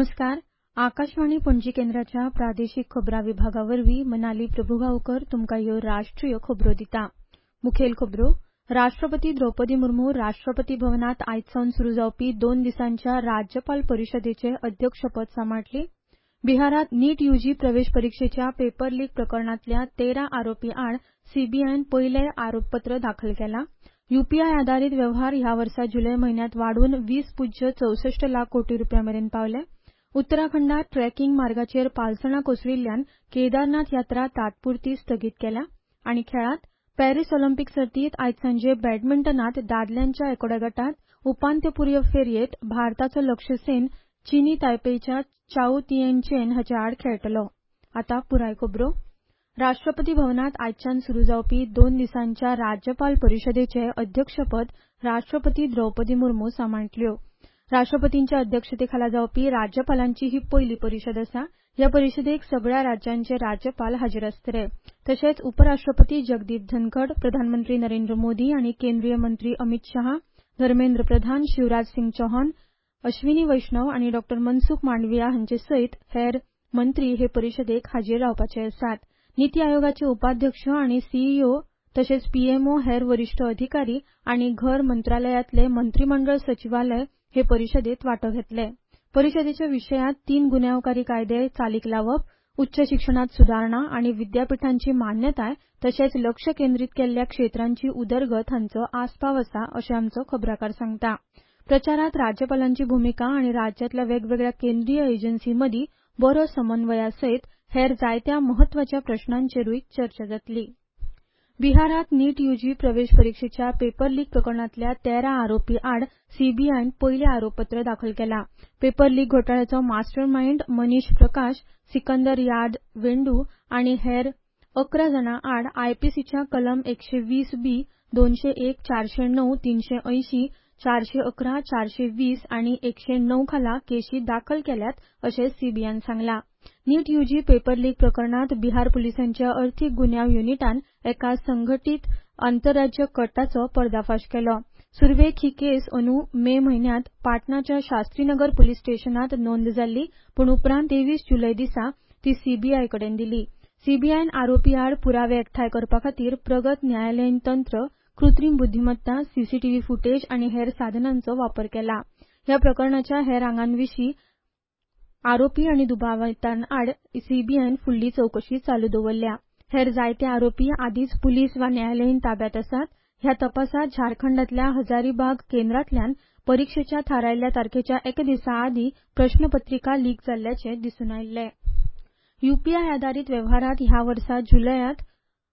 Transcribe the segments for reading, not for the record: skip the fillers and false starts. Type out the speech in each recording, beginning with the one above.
नमस्कार. आकाशवाणी पणजी केंद्राच्या प्रादेशीक खबरां विभागावरवीं मनाली प्रभुगांवकर तुमकां ह्यो राष्ट्रीय खबरो दिता. मुखेल खबरो. राष्ट्रपती द्रौपदी मुर्मू राष्ट्रपती भवनांत आयजसावन सुरू जावपी 2 दिसांच्या राज्यपाल परिशदेचें अध्यक्षपद सांबाळटली. बिहारांत नीट यूजी प्रवेश परीक्षेच्या पेपर लीक प्रकरणांतल्या 13 आरोपी आड सीबीआयन पयलें आरोपपत्र दाखल केलां. यूपीआय आधारीत वेव्हार ह्या वर्सा जुलय म्हयन्यांत वाडून 20.64 लाख कोटी रुपयांमेरेन पावले. उत्तराखंडांत ट्रॅकिंग मार्गाचेर पालसणां कोसळिल्ल्यान केदारनाथ यात्रा तात्पुरती स्थगीत केल्या. आनी खेळांत पॅरीस ऑलिंपिक सर्तींत आयज सांजे बॅडमिंटनांत दादल्यांच्या एकोड्या गटांत उपांत्यपूर्व फेरयेंत भारताचो लक्ष्य सेन चीनी तायपेयच्या चाओ तिएन-चेन हाचे आड खेळटलो. आतां पुराय खबरो. राष्ट्रपती भवनांत आयजच्यान सुरू जावपी 2 दिसांच्या राज्यपाल परिशदेचें अध्यक्षपद राष्ट्रपती द्रौपदी मुर्मू सांबाळटल्यो. राष्ट्रपतींच्या अध्यक्षतेखाला जावपी राज्यपालांची ही पयली परिशद आसा. ह्या परिशदेक सगळ्या राज्यांचे राज्यपाल हाजीर आसतले. तशेंच उपराष्ट्रपती जगदीप धनखड, प्रधानमंत्री नरेंद्र मोदी आनी केंद्रीय मंत्री अमित शाह, धर्मेंद्र प्रधान, शिवराज सिंग चौहान, अश्विनी वैष्णव आनी डॉ मनसुख मांडविया हांचे सयत हेर मंत्री हे परिशदेक हाजीर रावपाचे आसात. नीती आयोगाचे उपाध्यक्ष आनी सीईओ तशेंच पीएमओ, हेर वरिष्ठ अधिकारी आनी घर मंत्रालयातले मंत्रीमंडळ सचिवालय हे परिशदेंत वांटो घेतले. परिशदेच्या विशयांत 3 गुन्यांवकारी कायदे चालीक लावप, उच्च शिक्षणांत सुदारणा आनी विद्यापीठांची मान्यताय तशेंच लक्ष केंद्रीत केल्ल्या क्षेत्रांची उदरगत हांचो आस्पाव आसा अशें आमचो खबराकार सांगता. प्रचारांत राज्यपालांची भुमिका आनी राज्यांतल्या वेगवेगळ्या केंद्रीय एजन्सींमदीं बरो समन्वया सयत हेर जायत्या म्हत्वाच्या प्रस्नांचेरूय चर्चा जातली. बिहारांत नीट यूजी प्रवेश परीक्षेच्या पेपर लीक प्रकरणांतल्या 13 आरोपी आड सीबीआयन पयलें आरोपपत्र दाखल केलां. पेपर लीक घोटाळ्याचो मास्टर माइंड मनीष प्रकाश, सिकंदर याद वेंडू आनी हेर 11 जाणां आड आयपीसीच्या कलम 120B, 201, 409, 380, 411, 420 आनी 109 खाला केशी दाखल केल्यात अशें सीबीआयन सांगलां. नीट यूजी पेपर लीक प्रकरणांत बिहार पुलिसांच्या अर्थीक गुन्यांव युनिटान एका संघटीत आंतरराज्य कटाचो पर्दाफाश केलो. सुरवेक ही केस अंदू मे म्हयन्यांत पाटणाच्या शास्त्रीनगर पुलीस स्टेशनांत नोंद जाल्ली, पूण उपरांत 23 जुलय दिसा ती सीबीआय कडेन दिली. सीबीआयन आरोपी आड पुरावे एकठांय करपा खातीर प्रगत न्यायालयीन तंत्र, कृत्रीम बुद्धीमत्ता, सीसीटीव्ही फुटेज आनी हेर साधनांचो वापर केला. ह्या प्रकरणाच्या हेर आंगांविशीं आरोपी आनी दुबावितांआड सीबीआयन फुडली चवकशी चालू दवरल्या. हेर जायते आरोपी आदींच पुलीस वा न्यायालयीन ताब्यांत आसात. ह्या तपासांत झारखंडांतल्या हजारीबाग केंद्रांतल्यान परीक्षेच्या थारायल्ल्या तारखेच्या एका दिसा आदीं प्रश्नपत्रिका लीक जाल्ल्याचें दिसून आयिल्लें. यूपीआय आधारीत वेव्हारांत ह्या वर्सा जुलयांत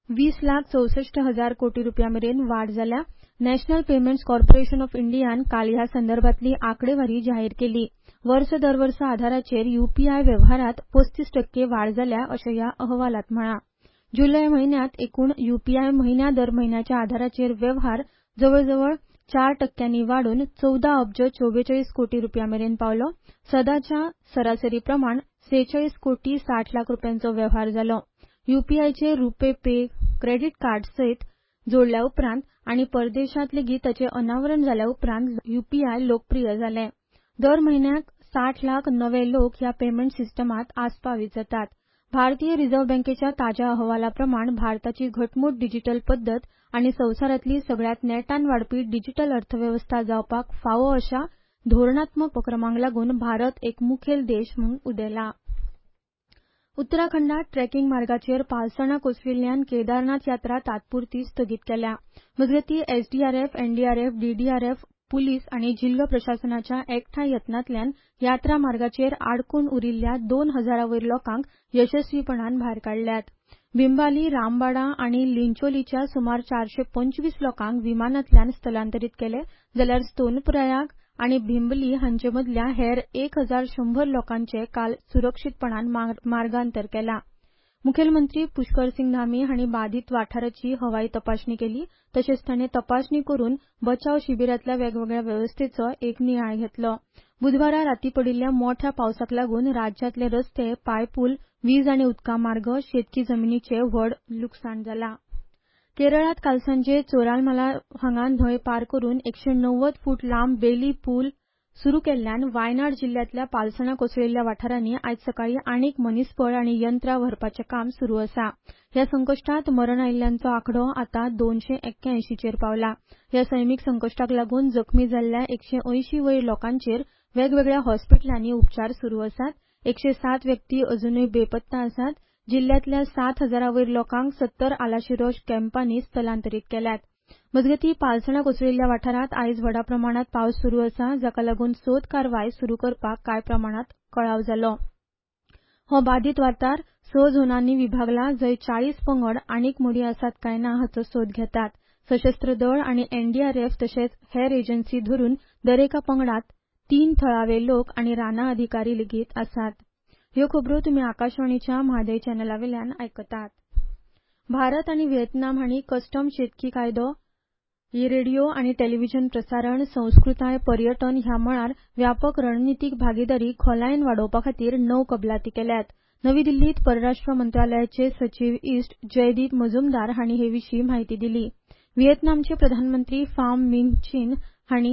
20,64,000 कोटी रुपयांमेरेन वाड जाल्या. नॅशनल पेमेंट्स कॉर्पोरेशन ऑफ इंडियान काल ह्या संदर्भांतली आंकडेवारी जाहीर केली. वर्स दर वर्स आधाराचेर यूपीआय वेव्हारांत 35% वाड जाल्या अशें ह्या अहवालांत म्हळां. जुलय म्हयन्यांत एकूण यूपीआय म्हयन्या दर म्हयन्याच्या आधाराचेर वेव्हार जवळजवळ 4% वाडून 14 अब्ज 44 कोटी रुपयांमेरेन पावलो. सदांच्या सरासरी प्रमाण 46 कोटी 60 लाख रुपयांचो वेव्हार जालो. यूपीआयचे रुपे पे क्रेडीट कार्ड सयत जोडल्या उपरांत आनी परदेशांत लेगीत ताचें अनावरण जाल्या उपरांत यूपीआय लोकप्रिय जालें. दर म्हयन्याक 60 लाख नवे लोक ह्या पेमेंट सिस्टमांत आस्पावीत जातात. भारतीय रिझर्व्ह बँकेच्या ताज्या अहवाला प्रमाण भारताची घटमूट डिजिटल पद्दत आनी संवसारांतली सगळ्यांत नेटान वाडपी डिजिटल अर्थवेवस्था जावपाक फावो अशा धोरणात्मक उपक्रमांक लागून भारत एक मुखेल देश म्हूण उदेला. उत्तराखंडांत ट्रॅकिंग मार्गाचेर पालसणां कोसळिल्ल्यान केदारनाथ यात्रा तात्पुरती स्थगीत केल्या. मजगतीं एसडीआरएफ, एनडीआरएफ, डीडीआरएफ, पुलीस आनी जिल्लो प्रशासनाच्या एकठांय यत्नांतल्यान यात्रा मार्गाचेर आडकून उरिल्ल्या 2,000 वयर लोकांक यशस्वीपणान भायर काडल्यात. बिंबाली, रामबाडा आनी लिंचोलीच्या सुमार 425 लोकांक विमानांतल्यान स्थलांतरीत केले, जाल्यार सोनप्रयाग आनी भिंबली हांचे मदल्या हेर 1,100 लोकांचें काल सुरक्षीतपणान मार्गांतर केलां. मुखेलमंत्री पुष्कर सिंग धामी हांणी बाधित वाठाराची हवाई तपासणी केली. तशेंच ताणें तपासणी करून बचाव शिबिरांतल्या वेगवेगळ्या वेवस्थेचो एक नियाळ घेतलो. बुधवारा रातीं पडिल्ल्या मोठ्या पावसाक लागून राज्यांतले रस्ते, पायपूल, वीज आनी उदका मार्ग, शेतकी जमनीचें व्हड लुकसाण जालां. केरळांत काल सांजे चोरालमाला हांगा न्हंय पार करून 190 फूट लांब बेली पूल सुरू केल्ल्यान वायनाड जिल्ल्यांतल्या पालसणां कोसळिल्ल्या वाठारांनी आयज सकाळीं आनीक मनीसबळ आनी यंत्रां व्हरपाचें काम सुरू आसा. ह्या संकश्टांत मरण आयिल्ल्यांचो आंकडो आतां 281 चेर पावला. ह्या सैमीक संकश्टाक लागून जखमी जाल्ल्या 180 वयर लोकांचेर वेगवेगळ्या हॉस्पिटलांनी उपचार सुरू आसात. 107 व्यक्ती अजूनय बेपत्ता आसात. जिल्ल्यांतल्या 7,000 वयर लोकांक 70 आलाशिरो कॅम्पांनी स्थलांतरीत केल्यात. मजगतीं पालसणां कोसळिल्ल्या वाठारांत आयज व्हड प्रमाणांत पावस सुरू आसा, जाका लागून सोद कारवाय सुरू करपाक कांय प्रमाणांत कळाव जालो. हो बादीत वाठार 6 झोनांनी विभागला, जंय 40 पंगड आनीक मडीं आसात काय ना हाचो सोद घेतात. सशस्त्र दळ आनी एनडीआरएफ तशेंच हेर एजन्सी धरून दरेका पंगडांत 3 थळावे लोक आनी राना अधिकारी लेगीत आसात. ह्यो खबरो तुमी आकाशवाणीच्या म्हादय चॅनलावेल्यान आयकतात. भारत आनी व्हिएतनाम हांणी कस्टम शेतकी कायदो, रेडिओ आनी टेलिव्हिजन प्रसारण, संस्कृताय, पर्यटन ह्या मळार व्यापक रणनीतीक भागीदारी खोलायेन वाडोवपा खातीर 9 कबलाती केल्यात. नवी दिल्लींत परराष्ट्र मंत्रालयाचे सचीव इस्ट जयदीप मजुमदार हांणी हे विशीं म्हायती दिली. व्हिएतनामचे प्रधानमंत्री फाम मिंग चीन हांणी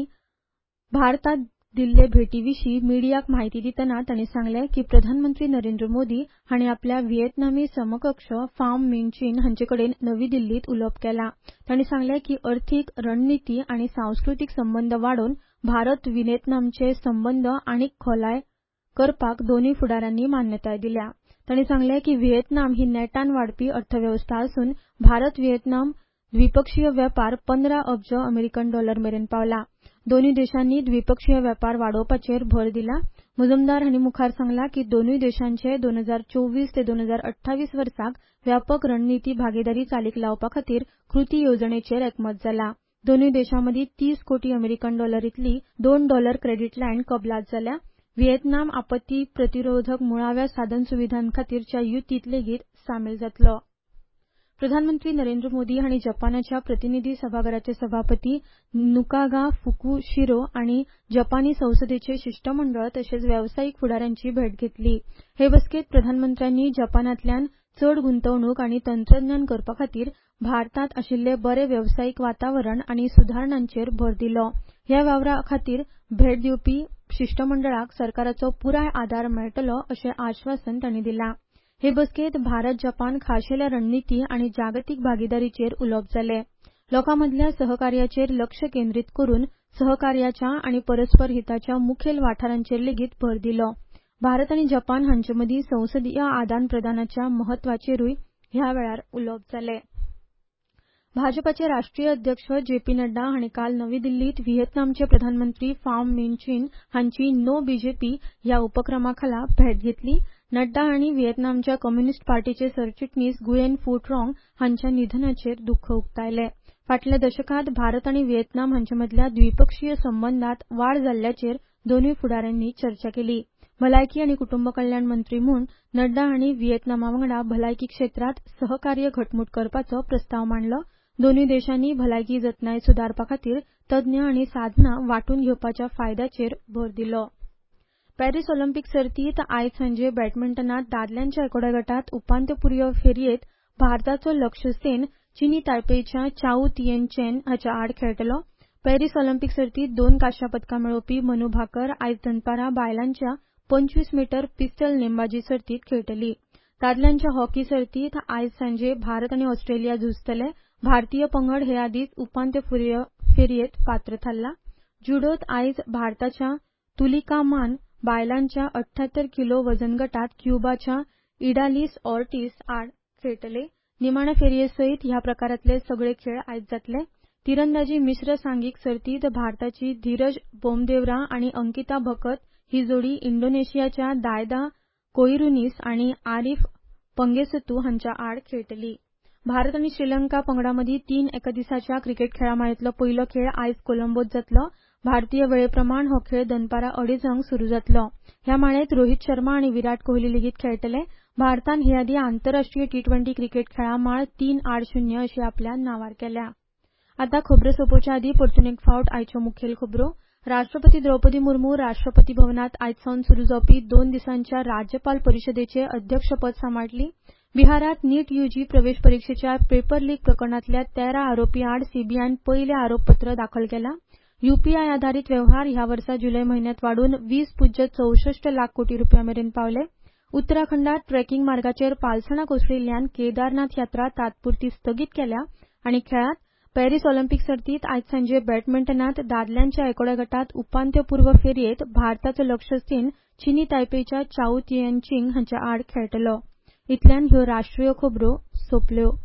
भारतात दिल्ले भेटीविशीं मिडियाक म्हायती दितना तांणी सांगलें की प्रधानमंत्री नरेंद्र मोदी हांणी आपल्या व्हिएतनामी समकक्ष फाम मिंग चीन हांचेकडेन नवी दिल्लींत उलोवप केलां. तांणी सांगलें की अर्थीक, रणनीती आनी सांस्कृतीक संबंद वाडोवन भारत व्हिएतनामचे संबंद आनीक खोलाय करपाक दोनूय फुडाऱ्यांनी मान्यताय दिल्या. तांणी सांगलें की व्हिएतनाम ही नेटान वाडपी अर्थवेवस्था आसून भारत व्हिएतनाम द्विपक्षीय वेपार 15 अब्ज अमेरिकन डॉलर मेरेन पावला. दोनूय देशांनी द्विपक्षीय वेपार वाडोवपाचेर भर दिला. मजुमदार हांणी मुखार सांगलां की दोनूय देशांचे 2024 ते 2028 वर्साक व्यापक रणनीती भागीदारी चालीक लावपा खातीर कृती येवजणेचेर एकमत जालां. दोनूय देशांमदीं 30 कोटी अमेरिकन डॉलर इतली $2 क्रेडीट लायन कबलात जाल्या. व्हिएतनाम आपत्ती प्रतिरोधक मुळाव्या साधनसुविधांखातीरच्या युतींत लेगीत सामील जातलो. प्रधानमंत्री नरेंद्र मोदी हांणी जपानाच्या प्रतिनिधी सभाघराचे सभापती नुकागा फुकुशिरो आनी जपानी संसदेचे शिष्टमंडळ तशेंच वेवसायीक फुडाऱ्यांची भेट घेतली. हे बसकेंत प्रधानमंत्र्यांनी जपानांतल्यान चड गुंतवणूक आनी तंत्रज्ञान करपा खातीर भारतांत आशिल्ले बरे वेवसायीक वातावरण आनी सुदारणांचेर भर दिलो. ह्या वावरा खातीर भेट दिवपी शिष्टमंडळाक सरकाराचो पुराय आदार मेळटलो अशें आश्वासन तांणी दिलां. हे बसकेंत भारत जपान खाशेल्या रणनीती आनी जागतीक भागीदारीचेर उलोवप जालें. लोकां मदल्या सहकार्याचेर लक्ष केंद्रीत करून सहकार्याच्या आनी परस्पर हिताच्या मुखेल वाठारांचेर लेगीत भर दिलो. भारत आनी जपान हांचे मदीं संसदीय आदान प्रदानाच्या म्हत्वाचेरूय ह्या वेळार उलोवप जालें. भाजपाचे राष्ट्रीय अध्यक्ष जेपी नड्डा हांणी काल नवी दिल्लींत व्हिएतनामचे प्रधानमंत्री फाम मिन चीन हांची नो बीजेपी ह्या उपक्रमाखाला भेट घेतली. नड्डा हांणी व्हिएतनामच्या कम्युनिस्ट पार्टीचे सरचिटणीस गुयेन फू ट्रॉंग हांच्या निधनाचेर दुख्ख उक्तायलें. फाटल्या दशकांत भारत आनी व्हिएतनाम हांचे मदल्या द्विपक्षीय संबंदांत वाड जाल्ल्याचेर दोनूय फुडाऱ्यांनी चर्चा केली. भलायकी आनी कुटुंब कल्याण मंत्री म्हूण नड्डा हांणी व्हिएतनामा वांगडा भलायकी क्षेत्रांत सहकार्य घटमूट करपाचो प्रस्ताव मांडलो. दोनूय देशांनी भलायकी जतनाय सुदारपा खातीर तज्ञ आनी साधनां वांटून घेवपाच्या फायद्याचेर भर दिलो. पॅरीस ऑलिंपिक सर्तींत आयज सांजे बॅडमिंटनांत दादल्यांच्या एकोड्या गटांत उपांत्यपूर्व फेरयेंत भारताचो लक्ष्य सेन चीनी तायपेयच्या चाऊ तियेन चेन हाच्या आड खेळटलो. पॅरीस ऑलिंपिक सर्तींत 2 कांस्य पदकां मेळोवपी मनू भाकर आयज दनपारां बायलांच्या 25 मीटर पिस्टल नेमबाजी सर्तींत खेळटली. दादल्यांच्या हॉकी सर्तींत आयज सांजे भारत आनी ऑस्ट्रेलिया झुजतले. भारतीय पंगड हे आदींच उपांत्यपूर्व फेरयेंत पात्र थारला. जुडोंत आयज भारताच्या तुलिका मान बायलांच्या 78 किलो वजन गटांत क्युबाच्या इडालिस ऑर्टिस आड खेळटले. निमाण्या फेरये सयत ह्या प्रकारांतले सगळे खेळ आयज जातले. तिरंदाजी मिश्र सांघीक सर्तींत भारताची धीरज बोमदेवरा आनी अंकिता भकत ही जोडी इंडोनेशियाच्या दायदा कोइरुनिस आनी आरिफ पंगेसतू हांच्या आड खेळटली. भारत आनी श्रीलंका पंगडामदी 3 एकदिसाच्या क्रिकेट खेळामाळेंतलो पयलो खेळ आयज कोलंबोत जातलो. भारतीय वेळेप्रमाण हो खेळ दनपारां 2:30 सुरू जातलो. ह्या माळेंत रोहित शर्मा आनी विराट कोहली लेगीत खेळटले. भारतान हे आदीं आंतरराष्ट्रीय टी20 क्रिकेट खेळामाळ 3-0 अशी आपल्या नांवार केल्या. आतां खबरो सोंपोवचे आदीं परतून एक फावट आयच्यो मुखेल खबरो. राष्ट्रपती द्रौपदी मुर्मू राष्ट्रपती भवनांत आयज सावन सुरू जावपी 2 दिसांच्या राज्यपाल परिशदेचे अध्यक्षपद सांबाळटली. बिहारांत नीट यूजी प्रवेश परीक्षेच्या पेपर लीक प्रकरणांतल्या 13 आरोपी आड सीबीआयन पयलें आरोपपत्र दाखल केलां. यूपीआय आधारित व्यवहार ह्या वर्सा जुलै म्हयन्यांत वाडून 20.64 लाख कोटी रुपयांमेरेन पावले. उत्तराखंडात ट्रेकिंग मार्गाचेर पालसणां कोसळिल्ल्यान केदारनाथ यात्रा तात्पुरती स्थगीत केल्या आनी खेळांत पॅरीस ऑलिंपिक सर्तींत आयज सांजे बॅडमिंटनांत दादल्यांच्या एकोड्या गटांत उपांत्यपूर्व फेरयेंत भारताचो लक्ष्य सेन चीनी तायपेच्या चाउ तिएनचिंग हांचे आड खेळटलो. इतल्यान ह्यो राष्ट्रीय खबरो सोंपल्यो.